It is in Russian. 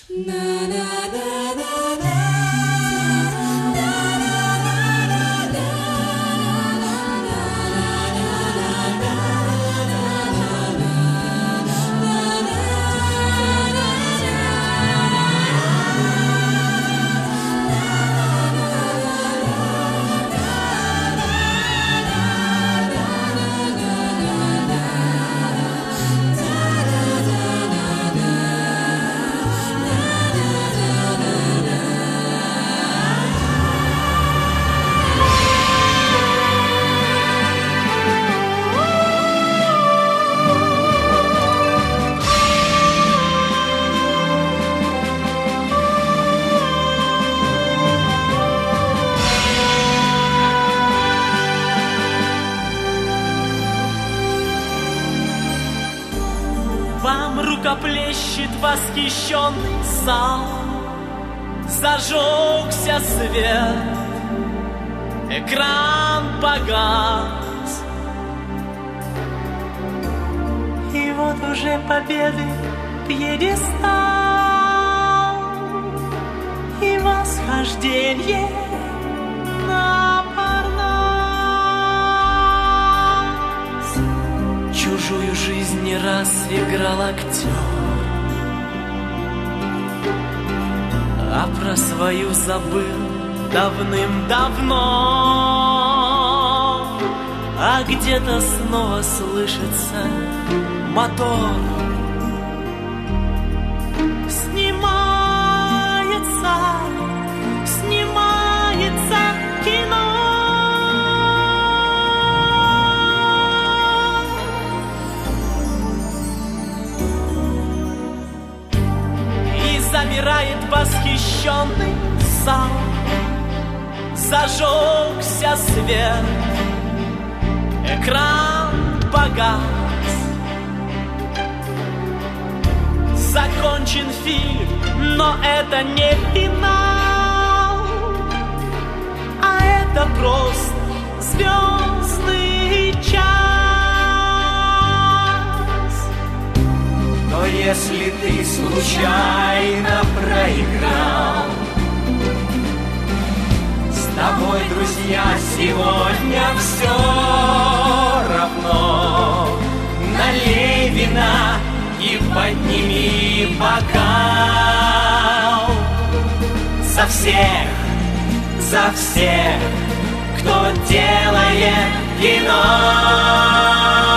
Вам рукоплещет восхищенный зал, зажегся свет, экран погас. И вот уже победы пьедестал и восхождение на Парнас. Чужую жизнь не раз играл актер, а про свою забыл давным-давно. А где-то снова слышится мотор. Снимается кино. И замирает восхищенный зал. Зажегся свет, экран погас. Закончен фильм, но это не финал, а это просто звездный час. Но если ты случайно проиграл, с тобой, друзья, сегодня все равно. Налей вина и подними бокал за всех, кто делает кино.